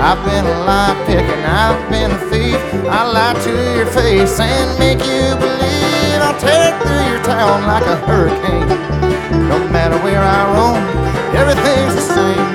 I've been a lie picker, I've been a thief. I lie to your face and make you believe. I'll tear through your town like a hurricane. No matter where I roam, everything's the same.